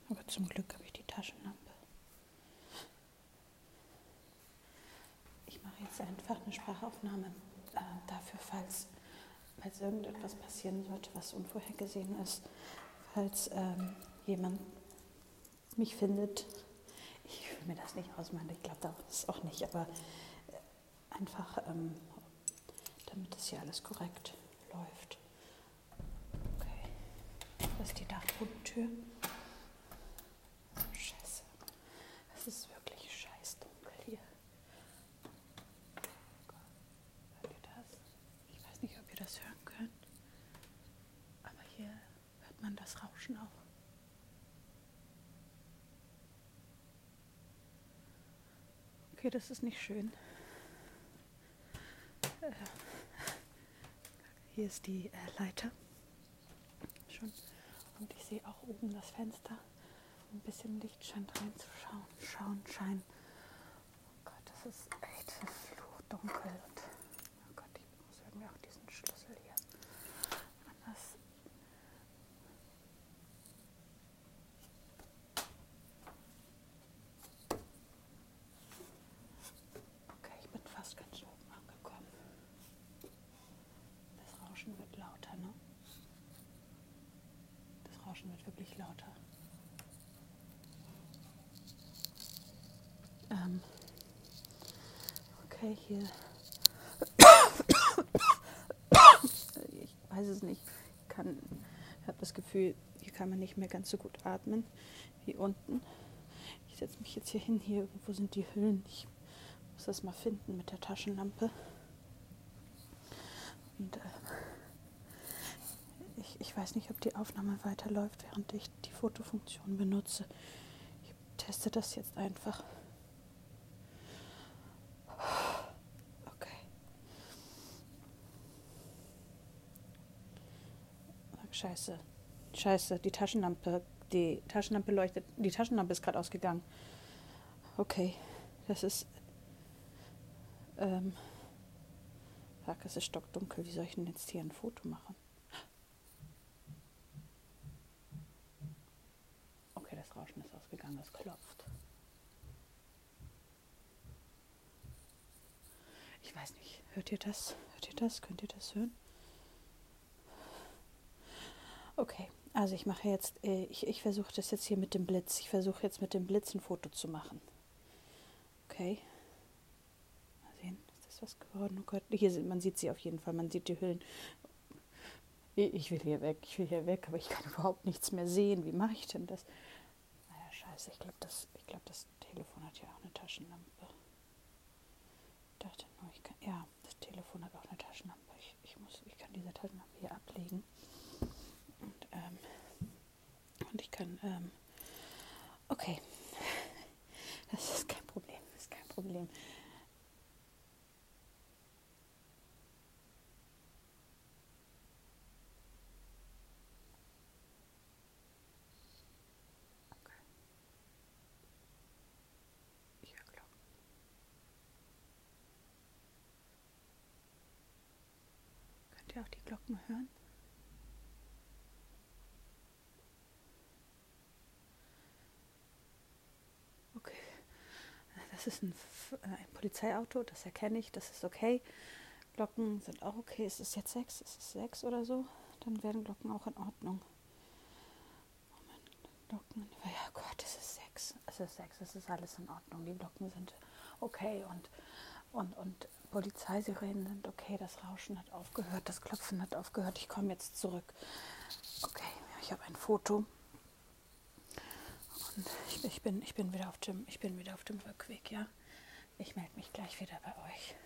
Aber zum Glück habe ich die Taschenlampe. Ich mache jetzt einfach eine Sprachaufnahme dafür, falls irgendetwas passieren sollte, was unvorhergesehen ist. Falls jemand mich findet. Ich will mir das nicht ausmalen, ich glaube das auch nicht, aber einfach, damit das hier alles korrekt läuft. Okay, das ist die Dachbodentür. Scheiße, es ist wirklich scheiß dunkel hier. Hört ihr das? Ich weiß nicht, ob ihr das hören könnt, aber hier hört man das Rauschen auch. Okay, das ist nicht schön. Hier ist die Leiter schon und ich sehe auch oben das Fenster. Ein bisschen Licht scheint reinzuschauen. Schein. Oh Gott, das ist echt fluchdunkel und oh Gott, ich muss irgendwie auch diesen Schlüssel hier anders. Okay, ich bin fast ganz oben angekommen. Das Rauschen wird lauter, ne? Das Rauschen wird wirklich lauter. Okay, hier. Ich weiß es nicht. Ich habe das Gefühl, hier kann man nicht mehr ganz so gut atmen wie unten. Ich setze mich jetzt hier hin. Hier irgendwo sind die Hüllen. Ich muss das mal finden mit der Taschenlampe. Und ich weiß nicht, ob die Aufnahme weiterläuft, während ich die Fotofunktion benutze. Ich teste das jetzt einfach. Okay. Scheiße, die Taschenlampe leuchtet. Die Taschenlampe ist gerade ausgegangen. Okay, das ist. Es ist stockdunkel. Wie soll ich denn jetzt hier ein Foto machen? Okay, das Rauschen ist ausgegangen, es klopft. Ich weiß nicht, hört ihr das? Könnt ihr das hören? Okay, also ich mache jetzt, ich versuche das jetzt hier mit dem Blitz. Ich versuche jetzt mit dem Blitz ein Foto zu machen. Okay. Mal sehen, ist das was geworden? Oh Gott, man sieht sie auf jeden Fall, man sieht die Hüllen. Ich will hier weg, aber ich kann überhaupt nichts mehr sehen. Wie mache ich denn das? Naja, scheiße, ich glaube, das Telefon hat ja auch eine Taschenlampe. Ich dachte nur, das Telefon hat auch eine Taschenlampe. Ich kann diese Taschenlampe hier ablegen. Und ich kann, okay, das ist kein Problem. Okay. Ich höre Glocken. Könnt ihr auch die Glocken hören? Okay, das ist ein Polizeiauto, das erkenne ich, das ist okay. Glocken sind auch okay. Ist es jetzt 6? Ist es 6 oder so? Dann werden Glocken auch in Ordnung. Moment, Glocken. Ja Gott, es ist 6. Es ist 6, es ist alles in Ordnung. Die Glocken sind okay und Polizeisirenen sind okay. Das Rauschen hat aufgehört, das Klopfen hat aufgehört. Ich komme jetzt zurück. Okay, ich habe ein Foto. Und ich bin wieder auf dem Rückweg, ja. Ich melde mich gleich wieder bei euch.